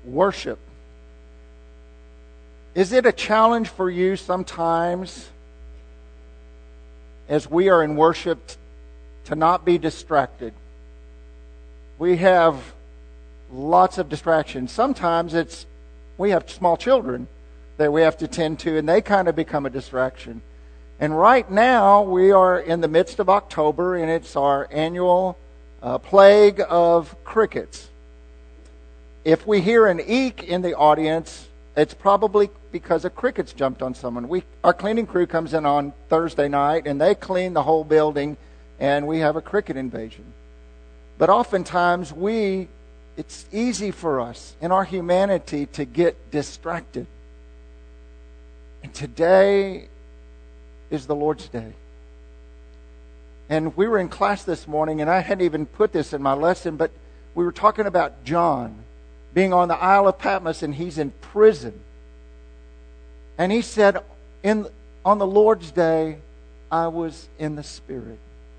worship. Is it a challenge for you sometimes as we are in worship to not be distracted? We have lots of distractions. Sometimes we have small children that we have to tend to, and they kind of become a distraction. And right now, we are in the midst of October, and it's our annual plague of crickets. If we hear an eek in the audience, it's probably because a cricket's jumped on someone. Our cleaning crew comes in on Thursday night, and they clean the whole building, and we have a cricket invasion. But oftentimes, it's easy for us in our humanity to get distracted. And today is the Lord's Day. And we were in class this morning, and I hadn't even put this in my lesson, but we were talking about John being on the Isle of Patmos, and he's in prison. And he said, on the Lord's Day, I was in the Spirit.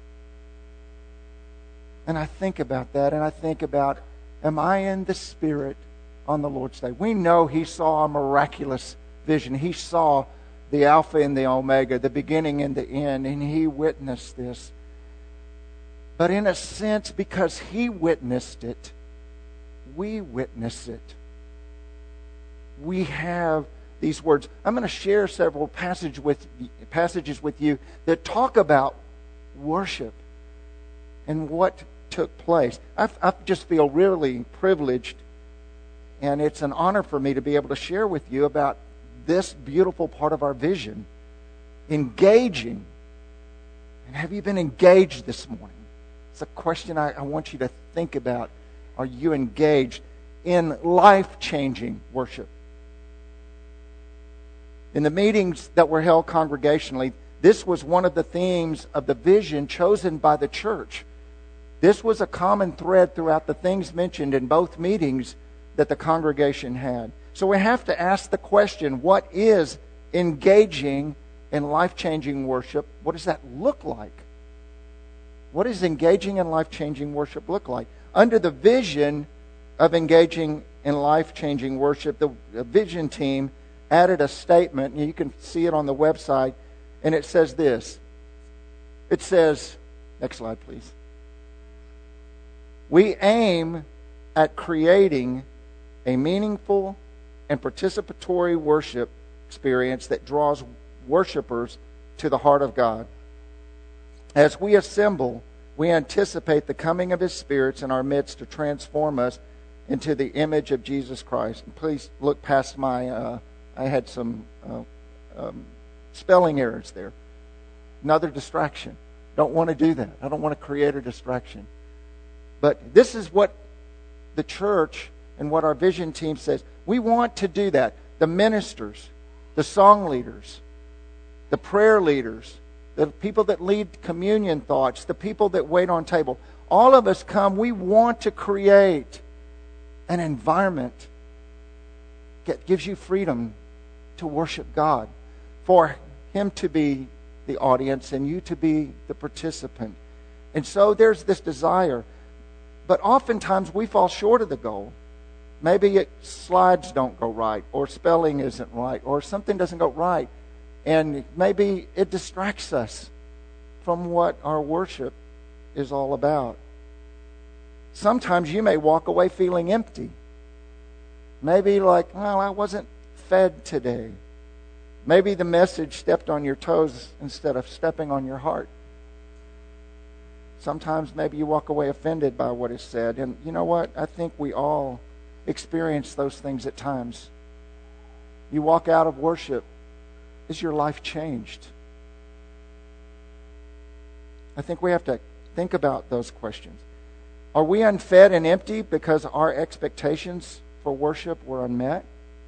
And I think about that, and I think about, am I in the Spirit on the Lord's Day? We know he saw a miraculous vision. He saw the Alpha and the Omega, the beginning and the end, and he witnessed this. But in a sense, because he witnessed it, we witness it. We have these words. I'm going to share several passages with you that talk about worship and what took place. I just feel really privileged, and it's an honor for me to be able to share with you about this beautiful part of our vision, engaging. And have you been engaged this morning? It's a question I want you to think about. Are you engaged in life-changing worship? In the meetings that were held congregationally, this was one of the themes of the vision chosen by the church. This was a common thread throughout the things mentioned in both meetings that the congregation had. So we have to ask the question, what is engaging in life-changing worship? What does that look like? What does engaging in life-changing worship look like? Under the vision of engaging in life-changing worship, the vision team added a statement, and you can see it on the website, and it says this. It says, next slide please. We aim at creating a meaningful and participatory worship experience that draws worshipers to the heart of God. As we assemble, we anticipate the coming of His spirits in our midst to transform us into the image of Jesus Christ. And please look past I had some spelling errors there. Another distraction. Don't want to do that. I don't want to create a distraction. But this is what the church and what our vision team says. We want to do that. The ministers, the song leaders, the prayer leaders, the people that lead communion thoughts, the people that wait on table. All of us come, we want to create an environment that gives you freedom to worship God, for Him to be the audience and you to be the participant. And so there's this desire. But oftentimes we fall short of the goal. Maybe slides don't go right, or spelling isn't right, or something doesn't go right. And maybe it distracts us from what our worship is all about. Sometimes you may walk away feeling empty. Maybe like, well, I wasn't fed today. Maybe the message stepped on your toes instead of stepping on your heart. Sometimes maybe you walk away offended by what is said. And you know what? I think we all experience those things at times. You walk out of worship. Is your life changed? I think we have to think about those questions. Are we unfed and empty because our expectations for worship were unmet?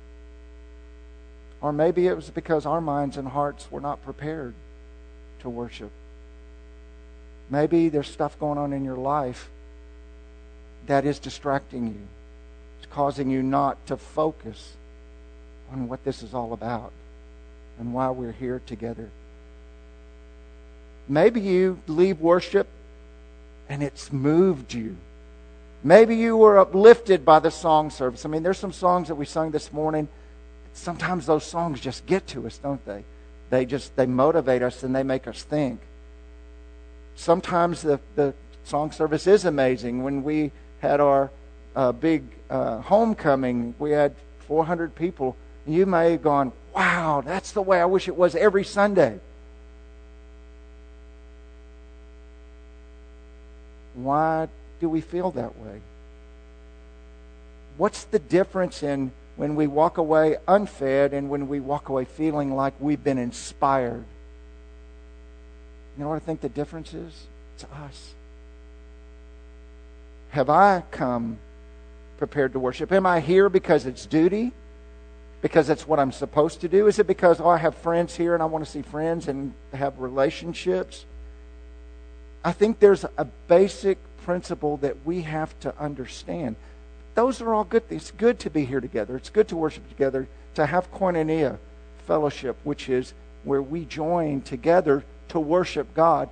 Or maybe it was because our minds and hearts were not prepared to worship. Maybe there's stuff going on in your life that is distracting you. It's causing you not to focus on what this is all about and why we're here together. Maybe you leave worship and it's moved you. Maybe you were uplifted by the song service. I mean, there's some songs that we sung this morning. Sometimes those songs just get to us, don't they? They motivate us and they make us think. Sometimes the song service is amazing. When we had our big homecoming, we had 400 people. You may have gone, wow, that's the way I wish it was every Sunday. Why do we feel that way? What's the difference in when we walk away unfed and when we walk away feeling like we've been inspired? You know what I think the difference is? It's us. Have I come prepared to worship? Am I here because it's duty? Because it's what I'm supposed to do? Is it because, I have friends here and I want to see friends and have relationships? I think there's a basic principle that we have to understand. Those are all good things. It's good to be here together. It's good to worship together, to have koinonia, fellowship, which is where we join together to worship God.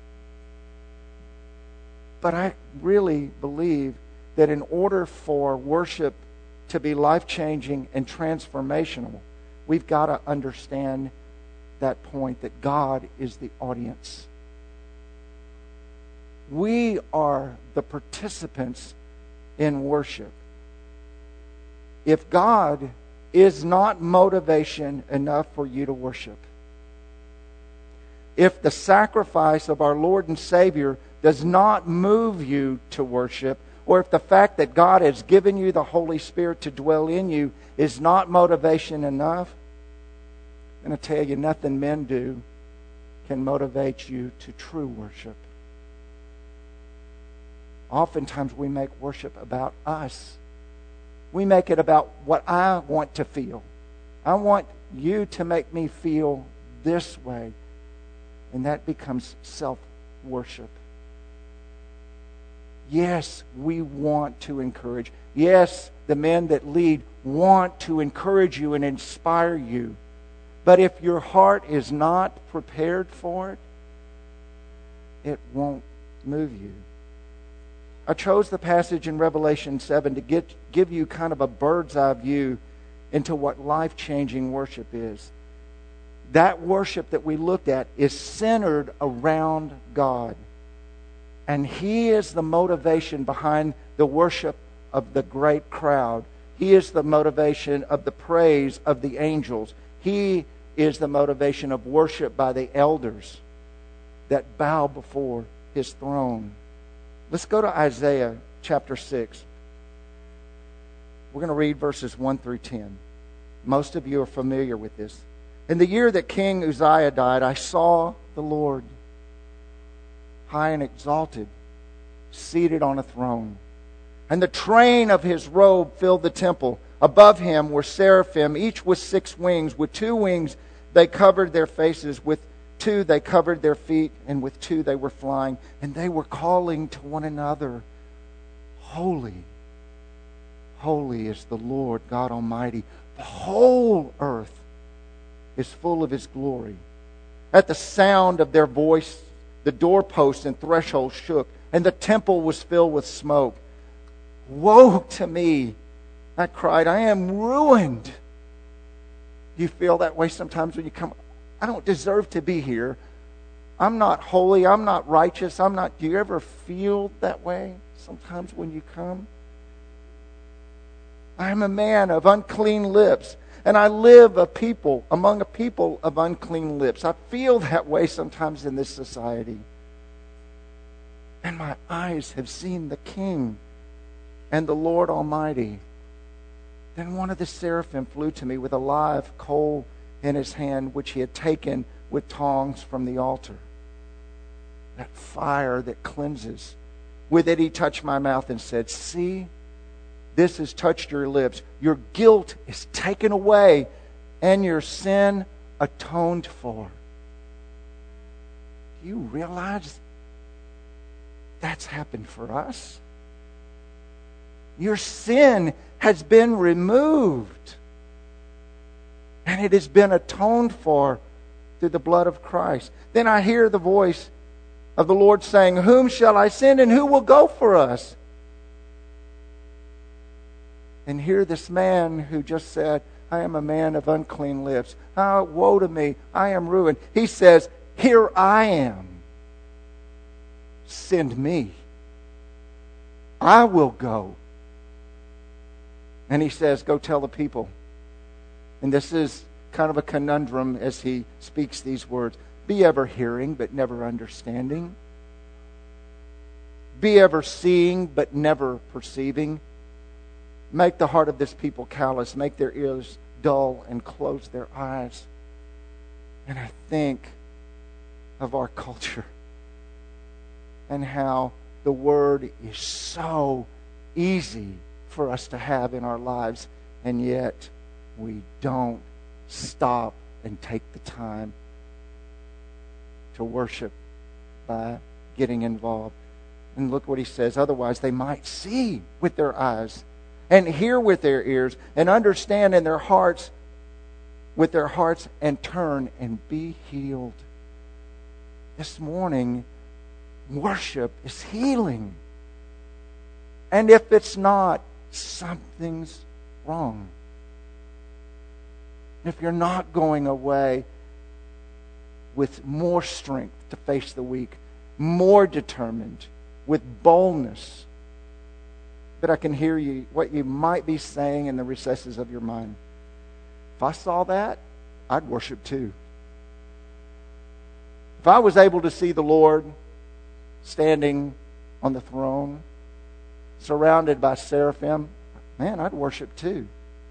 But I really believe that in order for worship to be life-changing and transformational, we've got to understand that point that God is the audience. We are the participants in worship. If God is not motivation enough for you to worship, if the sacrifice of our Lord and Savior does not move you to worship, or if the fact that God has given you the Holy Spirit to dwell in you is not motivation enough, I'm going to tell you, nothing men do can motivate you to true worship. Oftentimes we make worship about us. We make it about what I want to feel. I want you to make me feel this way. And that becomes self-worship. Yes, we want to encourage. Yes, the men that lead want to encourage you and inspire you. But if your heart is not prepared for it, it won't move you. I chose the passage in Revelation 7 to give you kind of a bird's eye view into what life-changing worship is. That worship that we looked at is centered around God. And He is the motivation behind the worship of the great crowd. He is the motivation of the praise of the angels. He is the motivation of worship by the elders that bow before His throne. Let's go to Isaiah chapter 6. We're going to read verses 1 through 10. Most of you are familiar with this. In the year that King Uzziah died, I saw the Lord high and exalted, seated on a throne. And the train of His robe filled the temple. Above Him were seraphim, each with 6 wings. With 2 wings they covered their faces, with 2 they covered their feet, and with 2 they were flying. And they were calling to one another, Holy, holy is the Lord God Almighty. The whole earth is full of His glory. At the sound of their voice, the doorposts and thresholds shook, and the temple was filled with smoke. Woe to me, I cried, I am ruined. Do you feel that way sometimes when you come? I don't deserve to be here. I'm not holy. I'm not righteous. Do you ever feel that way sometimes when you come? I am a man of unclean lips, and I live among a people of unclean lips. I feel that way sometimes in this society. And my eyes have seen the King and the Lord Almighty. Then one of the seraphim flew to me with a live coal in his hand, which he had taken with tongs from the altar. That fire that cleanses. With it he touched my mouth and said, See, this has touched your lips. Your guilt is taken away and your sin atoned for. Do you realize that's happened for us? Your sin has been removed. And it has been atoned for through the blood of Christ. Then I hear the voice of the Lord saying, Whom shall I send and who will go for us? And here this man who just said, I am a man of unclean lips. Oh, woe to me. I am ruined. He says, here I am. Send me. I will go. And he says, go tell the people. And this is kind of a conundrum as he speaks these words. Be ever hearing, but never understanding. Be ever seeing, but never perceiving. Make the heart of this people callous. Make their ears dull and close their eyes. And I think of our culture and how the word is so easy for us to have in our lives, and yet we don't stop and take the time to worship by getting involved. And look what he says. Otherwise, they might see with their eyes and hear with their ears and understand in their hearts with their hearts and turn and be healed. This morning, worship is healing. And if it's not, something's wrong. If you're not going away with more strength to face the week, more determined, with boldness, but I can hear you, what you might be saying in the recesses of your mind. If I saw that, I'd worship too. If I was able to see the Lord standing on the throne, surrounded by seraphim, man, I'd worship too.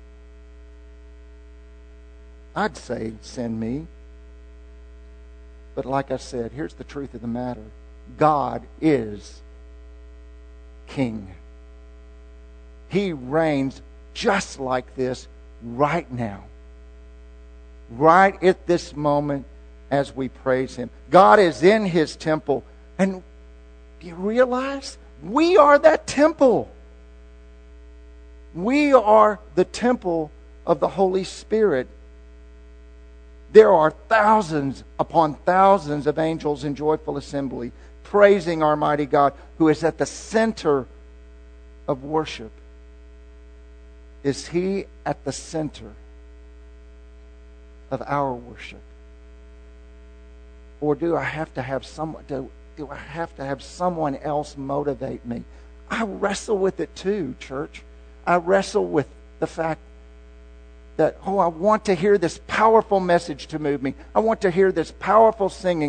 I'd say, send me. But like I said, here's the truth of the matter. God is King. He reigns just like this right now. Right at this moment as we praise Him. God is in His temple. And do you realize? We are that temple. We are the temple of the Holy Spirit. There are thousands upon thousands of angels in joyful assembly praising our mighty God, who is at the center of worship. Is He at the center of our worship? Or do I have to have do I have to have someone else motivate me? I wrestle with it too, church. I wrestle with the fact that, I want to hear this powerful message to move me. I want to hear this powerful singing.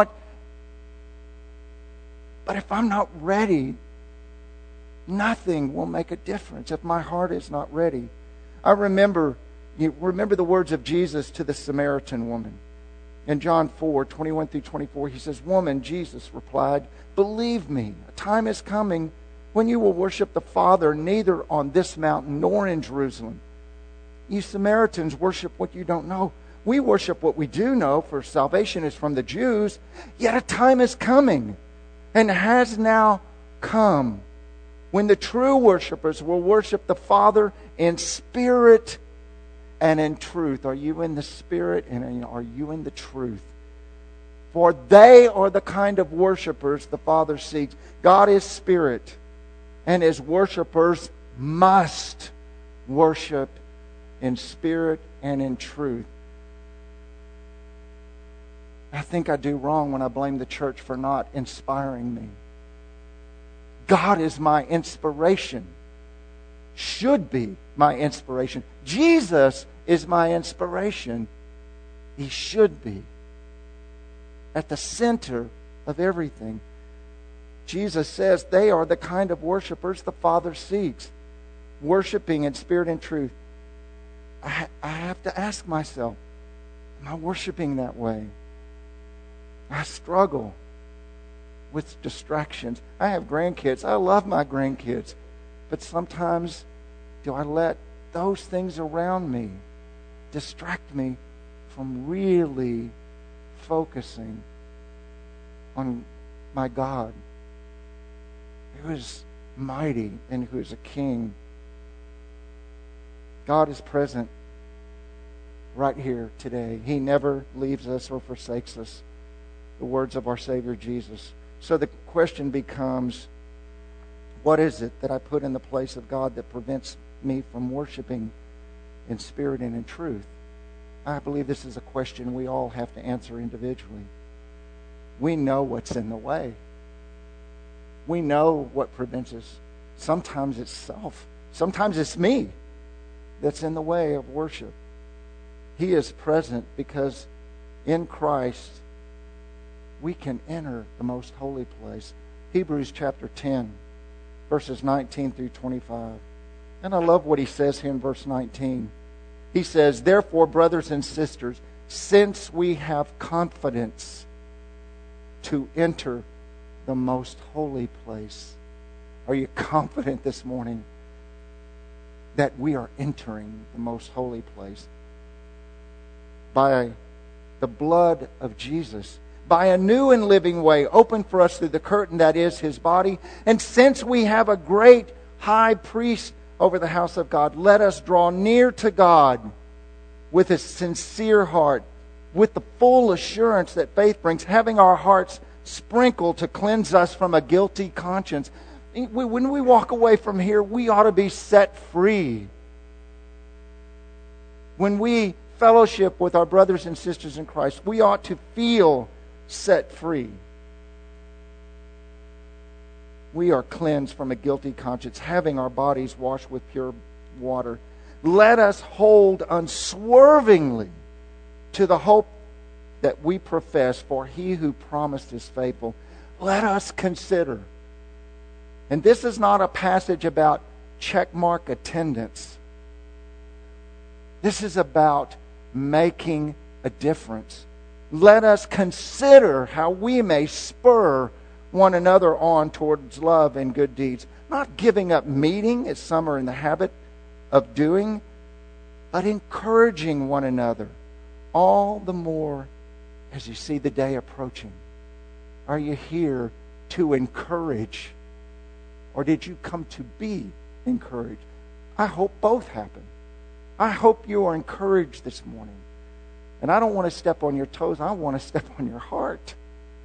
But if I'm not ready, nothing will make a difference if my heart is not ready. You remember the words of Jesus to the Samaritan woman. In John 4:21 through 24, He says, Woman, Jesus replied, believe me, a time is coming when you will worship the Father neither on this mountain nor in Jerusalem. You Samaritans worship what you don't know. We worship what we do know, for salvation is from the Jews. Yet a time is coming, and has now come, when the true worshipers will worship the Father in spirit and in truth. Are you in the spirit and are you in the truth? For they are the kind of worshipers the Father seeks. God is spirit, and His worshipers must worship in spirit and in truth. I think I do wrong when I blame the church for not inspiring me. God is my inspiration. Should be my inspiration. Jesus is my inspiration. He should be at the center of everything. Jesus says they are the kind of worshipers the Father seeks, worshiping in spirit and truth. I have to ask myself, am I worshiping that way? I struggle with distractions. I have grandkids. I love my grandkids. But sometimes do I let those things around me distract me from really focusing on my God, who is mighty and who is a king? God is present right here today. He never leaves us or forsakes us. The words of our Savior Jesus. So the question becomes, What is it that I put in the place of God that prevents me from worshiping in spirit and in truth? I believe this is a question we all have to answer individually. We know what's in the way. We know what prevents us. Sometimes it's self. Sometimes it's me that's in the way of worship. He is present because in Christ we can enter the most holy place. Hebrews chapter 10, verses 19 through 25. And I love what he says here in verse 19. He says, "Therefore, brothers and sisters, since we have confidence to enter the most holy place." Are you confident this morning that we are entering the most holy place? By the blood of Jesus, by a new and living way opened for us through the curtain that is His body. And since we have a great high priest over the house of God, let us draw near to God with a sincere heart, with the full assurance that faith brings, having our hearts sprinkled to cleanse us from a guilty conscience. When we walk away from here, we ought to be set free. When we fellowship with our brothers and sisters in Christ, we ought to feel set free. We are cleansed from a guilty conscience, having our bodies washed with pure water. Let us hold unswervingly to the hope that we profess, for He who promised is faithful. Let us consider. And this is not a passage about checkmark attendance. This is about making a difference. Let us consider how we may spur one another on towards love and good deeds. Not giving up meeting, as some are in the habit of doing, but encouraging one another. All the more as you see the day approaching. Are you here to encourage? Or did you come to be encouraged? I hope both happen. I hope you are encouraged this morning. And I don't want to step on your toes. I want to step on your heart.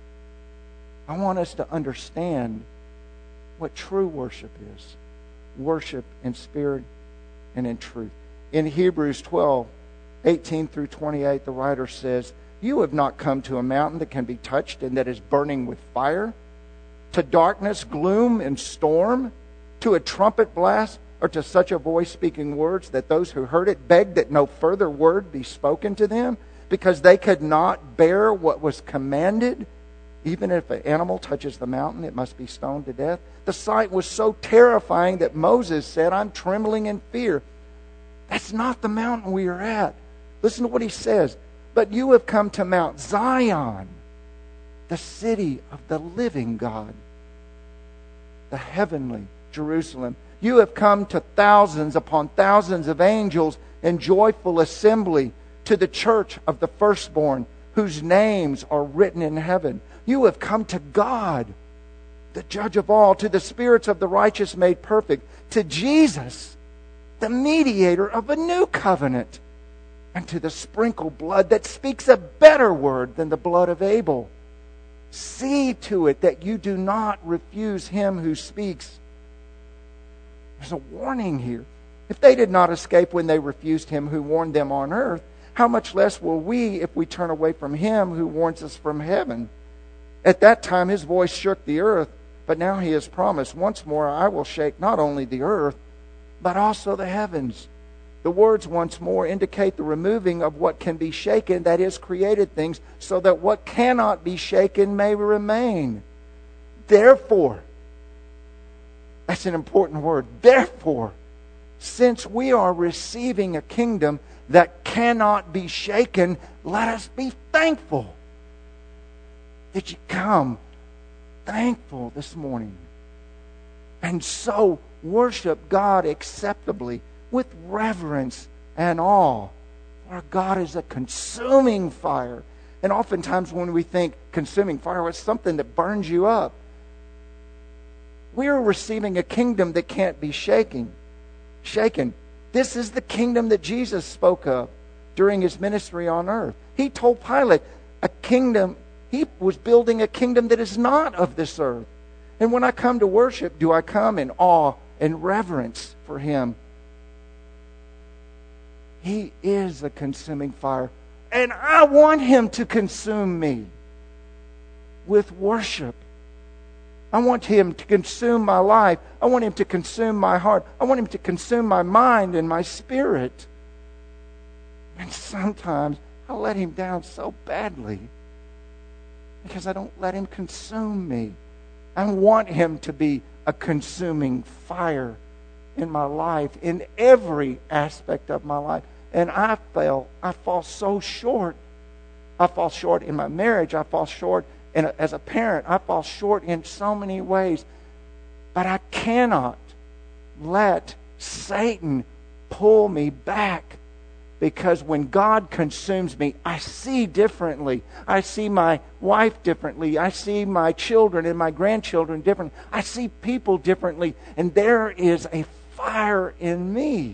I want us to understand what true worship is. Worship in spirit and in truth. In Hebrews 12, 18 through 28, the writer says, "You have not come to a mountain that can be touched and that is burning with fire, to darkness, gloom, and storm, to a trumpet blast, or to such a voice speaking words that those who heard it begged that no further word be spoken to them, because they could not bear what was commanded. Even if an animal touches the mountain, it must be stoned to death." The sight was so terrifying that Moses said, "I'm trembling in fear." That's not the mountain we are at. Listen to what he says. "But you have come to Mount Zion, the city of the living God, the heavenly Jerusalem. You have come to thousands upon thousands of angels in joyful assembly, to the church of the firstborn, whose names are written in heaven. You have come to God, the judge of all, to the spirits of the righteous made perfect, to Jesus, the mediator of a new covenant, and to the sprinkled blood that speaks a better word than the blood of Abel. See to it that you do not refuse Him who speaks." There's a warning here. If they did not escape when they refused Him who warned them on earth, how much less will we if we turn away from Him who warns us from heaven? At that time His voice shook the earth, but now He has promised, "Once more I will shake not only the earth, but also the heavens." The words "once more" indicate the removing of what can be shaken, that is, created things, so that what cannot be shaken may remain. Therefore, that's an important word. Therefore, since we are receiving a kingdom that cannot be shaken, let us be thankful. Did you come thankful this morning? And so worship God acceptably with reverence and awe. For God is a consuming fire. And oftentimes when we think consuming fire, it's something that burns you up. We are receiving a kingdom that can't be shaken. This is the kingdom that Jesus spoke of during His ministry on earth. He told Pilate he was building a kingdom that is not of this earth. And when I come to worship, do I come in awe and reverence for Him? He is a consuming fire. And I want Him to consume me with worship. I want Him to consume my life. I want Him to consume my heart. I want Him to consume my mind and my spirit. And sometimes I let Him down so badly because I don't let Him consume me. I want Him to be a consuming fire in my life, in every aspect of my life. And I fall so short. I fall short in my marriage. I fall short as a parent. I fall short in so many ways. But I cannot let Satan pull me back. Because when God consumes me, I see differently. I see my wife differently. I see my children and my grandchildren differently. I see people differently. And there is a fire in me.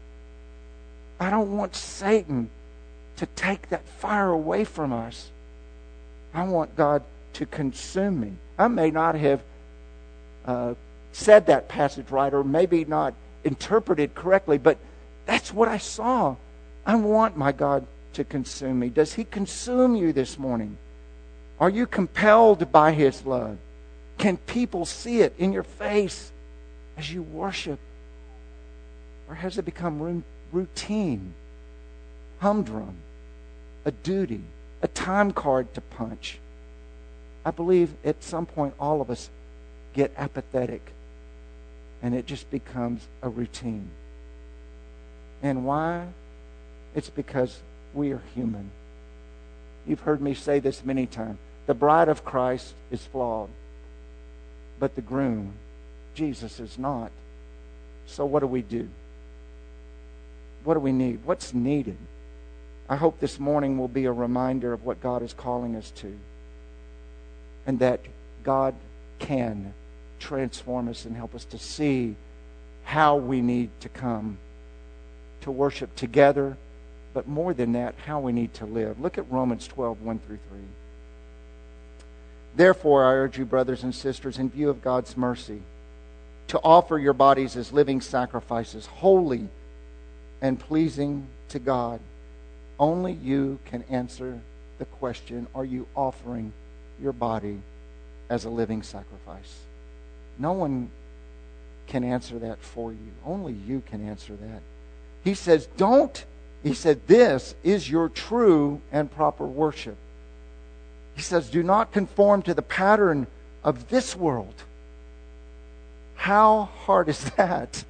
I don't want Satan to take that fire away from us. I want God to consume me. I may not have said that passage right, or maybe not interpreted correctly, but that's what I saw. I want my God to consume me. Does He consume you this morning? Are you compelled by His love? Can people see it in your face as you worship? Or has it become routine, humdrum, a duty, a time card to punch? I believe at some point all of us get apathetic and it just becomes a routine. And why? It's because we are human. You've heard me say this many times. The bride of Christ is flawed, but the groom, Jesus, is not. So what do? What do we need? What's needed? I hope this morning will be a reminder of what God is calling us to, and that God can transform us and help us to see how we need to come to worship together, but more than that, how we need to live. Look at Romans 12, 1 through 3. Therefore, I urge you, brothers and sisters, in view of God's mercy, to offer your bodies as living sacrifices, holy and pleasing to God. Only you can answer the question, are you offering your body as a living sacrifice? No one can answer that for you. Only you can answer that. He says, this is your true and proper worship. He says, do not conform to the pattern of this world. How hard is that?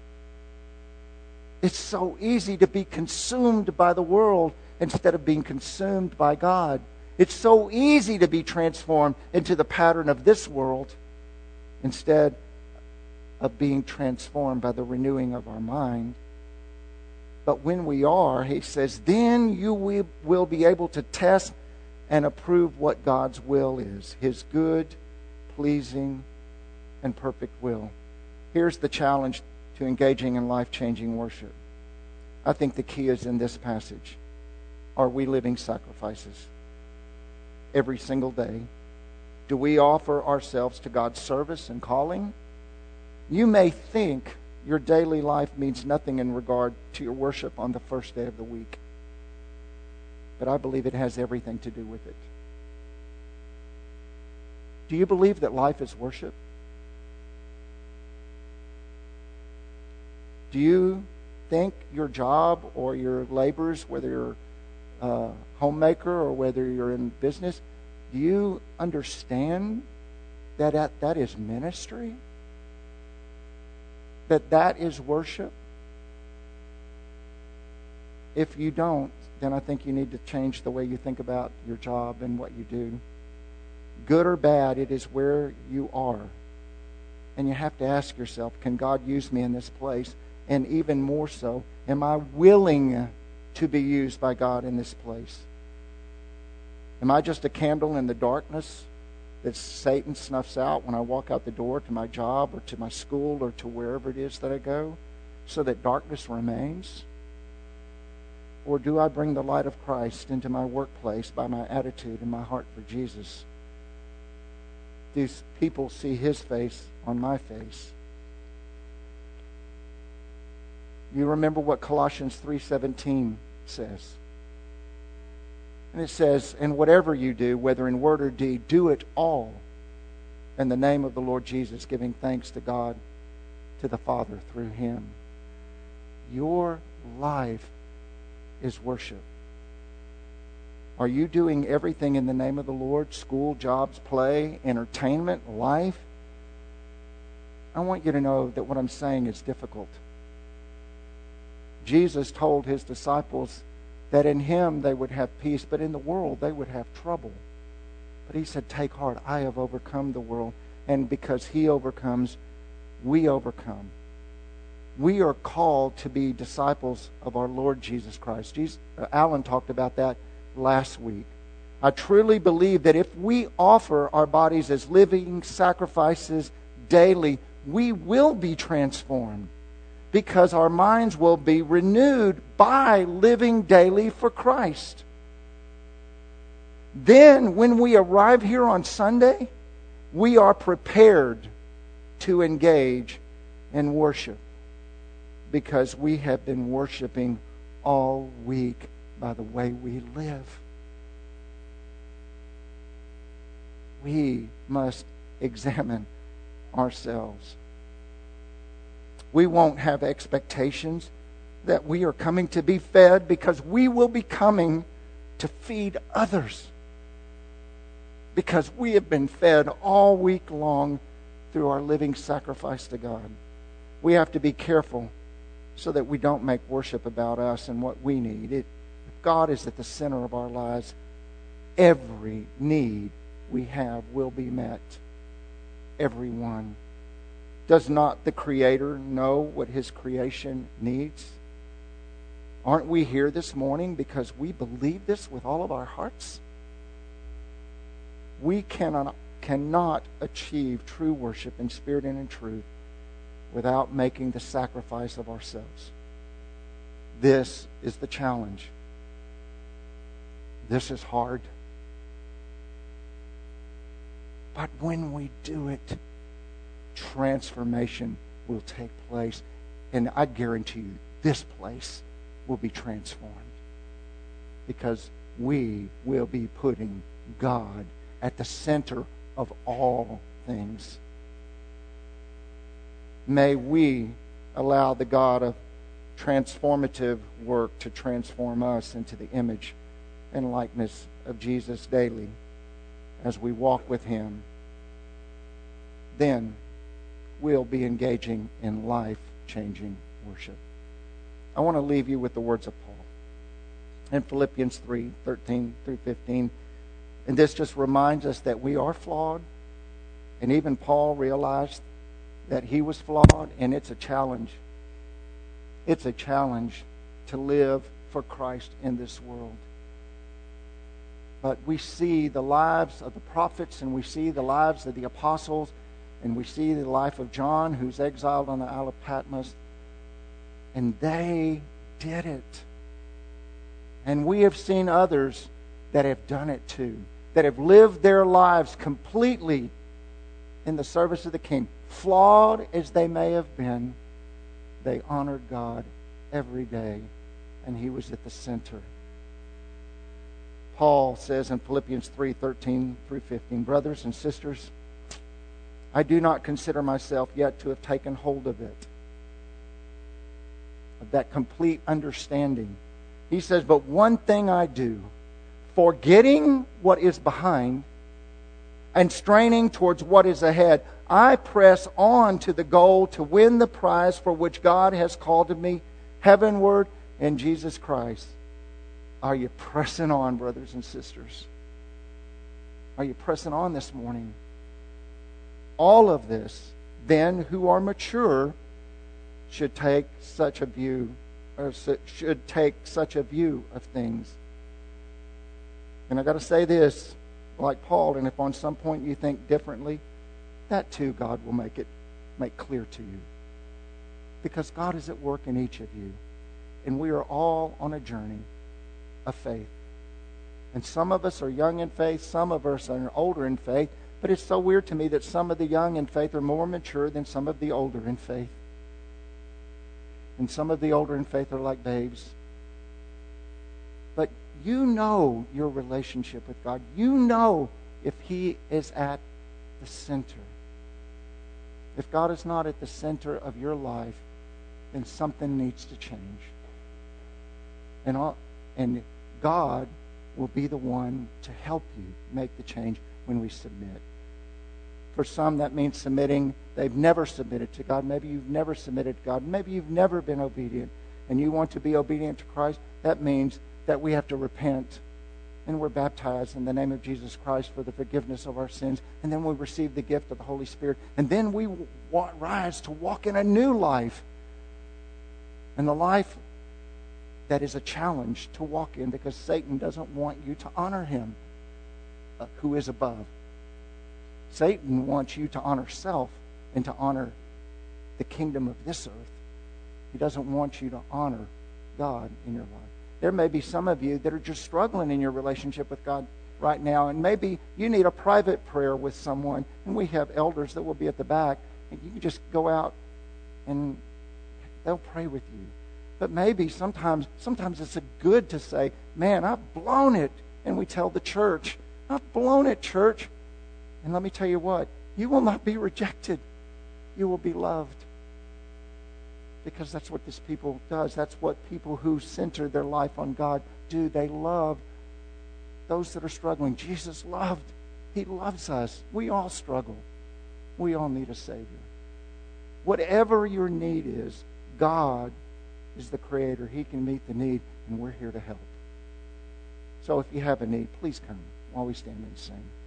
It's so easy to be consumed by the world instead of being consumed by God. It's so easy to be transformed into the pattern of this world instead of being transformed by the renewing of our mind. But when we are, he says, then you will be able to test and approve what God's will is, His good, pleasing, and perfect will. Here's the challenge to engaging in life-changing worship. I think the key is in this passage. Are we living sacrifices every single day? Do we offer ourselves to God's service and calling? You may think your daily life means nothing in regard to your worship on the first day of the week, but I believe it has everything to do with it. Do you believe that life is worship? Do you think your job or your labors, whether you're a homemaker or whether you're in business, do you understand that that is ministry? That is worship? If you don't, then I think you need to change the way you think about your job and what you do. Good or bad, it is where you are. And you have to ask yourself, can God use me in this place? And even more so, am I willing to be used by God in this place? Am I just a candle in the darkness that Satan snuffs out when I walk out the door to my job or to my school or to wherever it is that I go, so that darkness remains? Or do I bring the light of Christ into my workplace by my attitude and my heart for Jesus? do people see His face on my face? You remember what Colossians 3:17 says. And it says, and whatever you do, whether in word or deed, do it all in the name of the Lord Jesus, giving thanks to God, to the Father through Him. Your life is worship. Are you doing everything in the name of the Lord? School, jobs, play, entertainment, life? I want you to know that what I'm saying is difficult. Jesus told His disciples that in Him they would have peace, but in the world they would have trouble. But He said, take heart, I have overcome the world. And because He overcomes, we overcome. We are called to be disciples of our Lord Jesus Christ. Alan talked about that last week. I truly believe that if we offer our bodies as living sacrifices daily, we will be transformed, because our minds will be renewed by living daily for Christ. Then, when we arrive here on Sunday, we are prepared to engage in worship, because we have been worshiping all week by the way we live. We must examine ourselves. We won't have expectations that we are coming to be fed, because we will be coming to feed others, because we have been fed all week long through our living sacrifice to God. We have to be careful so that we don't make worship about us and what we need. If God is at the center of our lives, every need we have will be met. Every one. Does not the Creator know what His creation needs? Aren't we here this morning because we believe this with all of our hearts? We cannot achieve true worship in spirit and in truth without making the sacrifice of ourselves. This is the challenge. This is hard. But when we do it, transformation will take place. And I guarantee you, this place will be transformed, because we will be putting God at the center of all things. May we allow the God of transformative work to transform us into the image and likeness of Jesus daily as we walk with Him. Then we'll be engaging in life-changing worship. I want to leave you with the words of Paul in Philippians 3:13 through 15. And this just reminds us that we are flawed. And even Paul realized that he was flawed, and it's a challenge. It's a challenge to live for Christ in this world. But we see the lives of the prophets, and we see the lives of the apostles, and we see the life of John, who's exiled on the Isle of Patmos, and they did it. And we have seen others that have done it too, that have lived their lives completely in the service of the King. Flawed as they may have been, they honored God every day, and He was at the center. Paul says in Philippians 3:13 through 15, brothers and sisters, I do not consider myself yet to have taken hold of it, of that complete understanding. He says, but one thing I do, forgetting what is behind and straining towards what is ahead, I press on to the goal to win the prize for which God has called me heavenward in Jesus Christ. Are you pressing on, brothers and sisters? Are you pressing on this morning? All of this, then, who are mature, should take such a view, or should take such a view of things. And I got to say this, like Paul, and if on some point you think differently, that too God will make clear to you. Because God is at work in each of you. And we are all on a journey of faith. And some of us are young in faith, some of us are older in faith, But it's so weird to me that some of the young in faith are more mature than some of the older in faith. And some of the older in faith are like babes. But you know your relationship with God. You know if He is at the center. If God is not at the center of your life, then something needs to change. And God will be the one to help you make the change when we submit. For some, that means submitting. They've never submitted to God. Maybe you've never submitted to God. Maybe you've never been obedient, and you want to be obedient to Christ. That means that we have to repent, and we're baptized in the name of Jesus Christ for the forgiveness of our sins, and then we receive the gift of the Holy Spirit, and then we rise to walk in a new life, and the life that is a challenge to walk in, because Satan doesn't want you to honor Him who is above. Satan wants you to honor self and to honor the kingdom of this earth. He doesn't want you to honor God in your life. There may be some of you that are just struggling in your relationship with God right now, and maybe you need a private prayer with someone, and we have elders that will be at the back, and you can just go out and they'll pray with you. But maybe sometimes it's good to say, man, I've blown it. And we tell the church, I've blown it, church. And let me tell you what, you will not be rejected. You will be loved. Because that's what this people does. That's what people who center their life on God do. They love those that are struggling. Jesus loved. He loves us. We all struggle. We all need a Savior. Whatever your need is, God is the Creator. He can meet the need, and we're here to help. So if you have a need, please come while we stand and sing.